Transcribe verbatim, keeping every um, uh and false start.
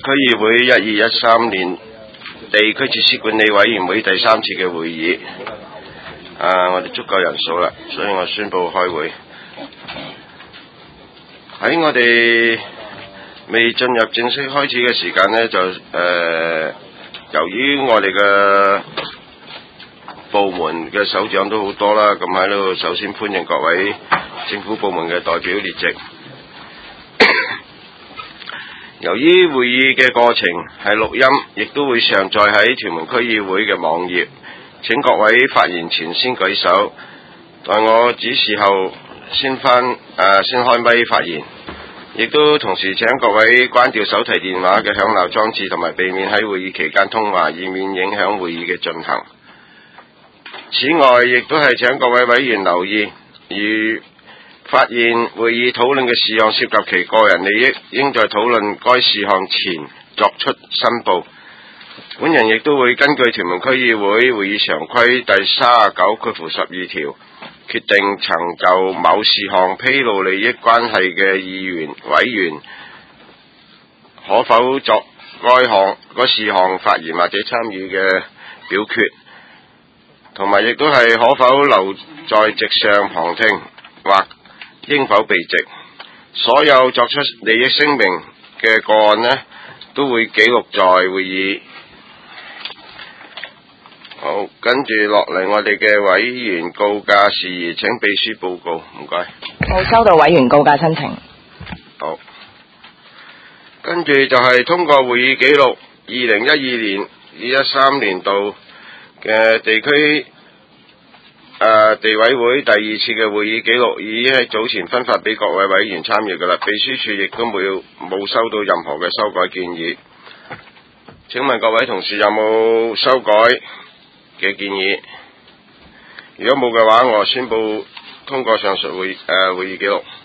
區議會一二一三年地區設施管理委員會第三次嘅會議，啊，我哋足夠人數啦，所以我宣布開會。喺我哋未進入正式開始嘅時間呢，就誒、呃，由於我哋嘅部門嘅首長都好多啦，咁喺度首先歡迎各位政府部門嘅代表列席。由於會議嘅過程係錄音，亦都會上載喺屯門區議會嘅網頁。請各位發言前先舉手，待我指示後先翻誒、呃、先開咪發言。亦都同時請各位關掉手提電話嘅響鬧裝置，同埋避免喺會議期間通話，以免影響會議嘅進行。此外，亦都係請各位委員留意，如發現會議討論嘅事項涉及其個人利益，應在討論該事項前作出申報。本人亦都會根據屯門區議會會議常規第三十九括十二條，決定曾就某事項披露利益關係嘅議員委員可否作該項該事項發言或者參與嘅表決，同埋亦都係可否留在席上旁聽或應否避席。所有作出利益聲明嘅個案呢，都會記錄在會議。好，跟住落嚟我哋嘅委員告假事宜，請秘書報告，唔該。 冇收到委員告假申請。 好，跟住就係通過會議記錄，二零一二年、二一三年度嘅地區誒地委會第二次嘅會議記錄，已經喺早前分發俾各位委員參與㗎啦。秘書處亦都冇冇收到任何嘅修改建議。請問各位同事有冇修改嘅建議？如果冇嘅話，我宣布通過上述會誒、呃、會議記錄。